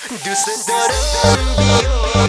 دوست دارم بیا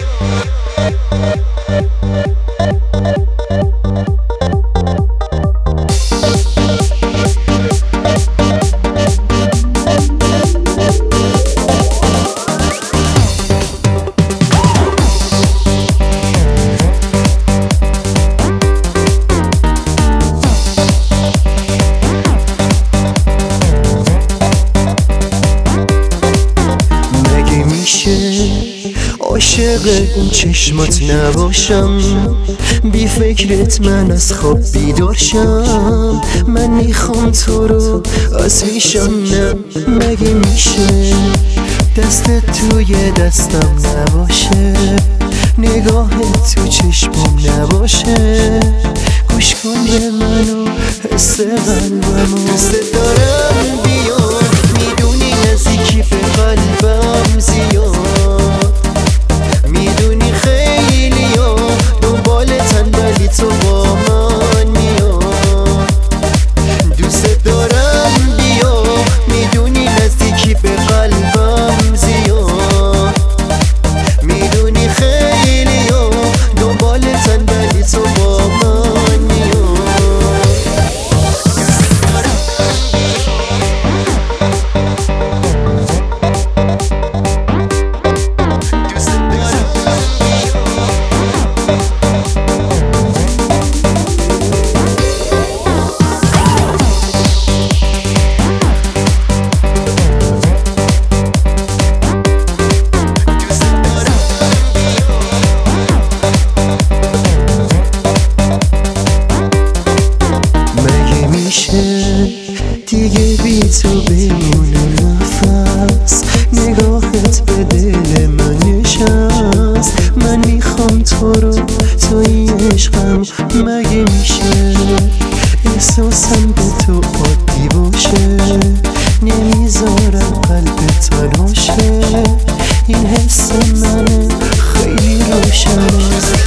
عاشق اون چشمات نباشم، بی فکرت من از خواب بیدار شم. من میخوام تو رو از پیشم، نه مگه میشه دستت توی دستم نباشه، نگاهت تو چشمم نباشه، گوش کن به منو حس قلبمو. دوست دارم بیا، میدونی نزدیکی به قلبم زیاد، میدونی خیلی ها دنبال تنبلی تو با من میاد. دوست دارم بیا، میدونی نزدیکی به قلبم زیاد، میدونی خیلی ها دنبال تنبلی تو با من میاد. دیگه بی تو بمونه نفس، نگاهت به دل من نشست. من میخوام تو رو توی عشقم، مگه میشه احساسم به تو عادی باشه، نمیذارم قلبت تنها شه. این حس منه خیلی روشنه.